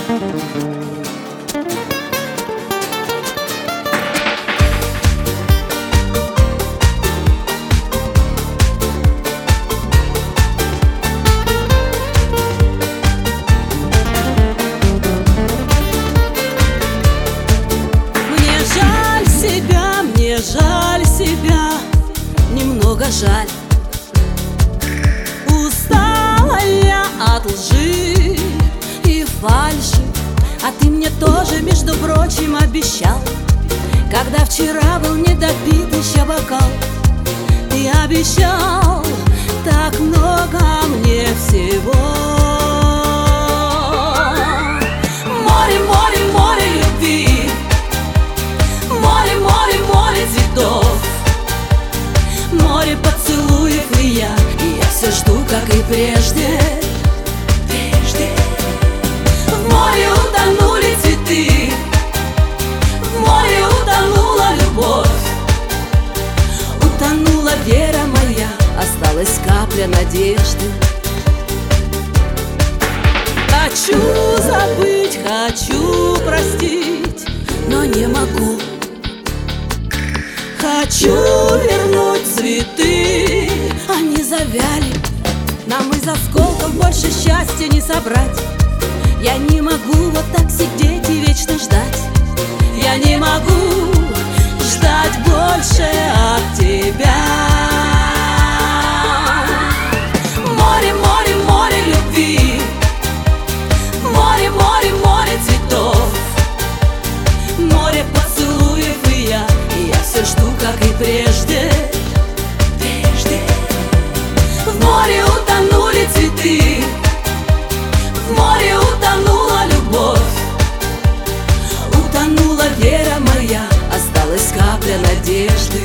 Жаль себя, немного жаль. Устала я от лжи и фальши, а ты мне тоже, между прочим, обещал. Когда вчера был недопит еще бокал, ты обещал так много мне всего. Море, море, море любви, море, море, море цветов, море поцелуев, и я все жду, как и прежде. В море утонули цветы, в море утонула любовь, утонула вера моя, осталась капля надежды. Хочу забыть, хочу простить, но не могу. Хочу вернуть цветы, они завяли. Нам из осколков больше счастья не собрать. Я не могу вот так сидеть и вечно ждать. Я не могу ждать больше от тебя. Море, море, море любви, море, море, море цветов, море поцелуев, и я все жду, как и прежде. В море утонули цветы, в море утонула любовь, утонула вера моя, осталась капля надежды.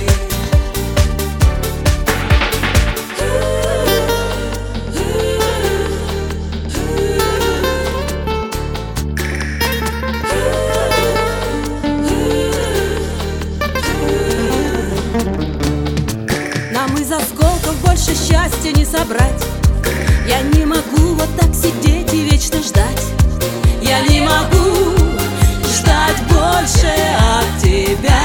Нам из осколков больше счастья не собрать. Я не могу вот так сидеть и вечно ждать. Я не могу ждать больше от тебя.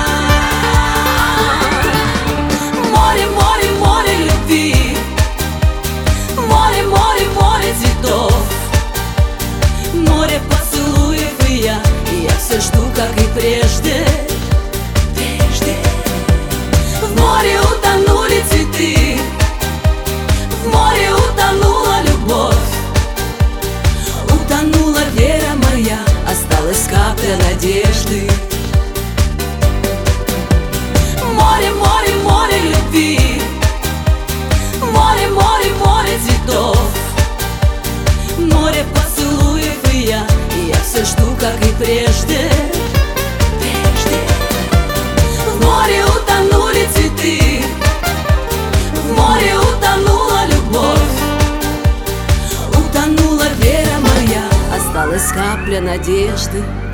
Море, море, море любви, море, море, море цветов, море поцелуев, и я все жду, как и прежде. В море утонули цветы, в море утонула любовь, утонула вера моя, осталась капля надежды. Море, море, море любви, море, море, море цветов, море поцелуев, и я все жду, как и прежде. В море утонули цветы, в море утонула любовь, утонула вера моя, осталась капля надежды.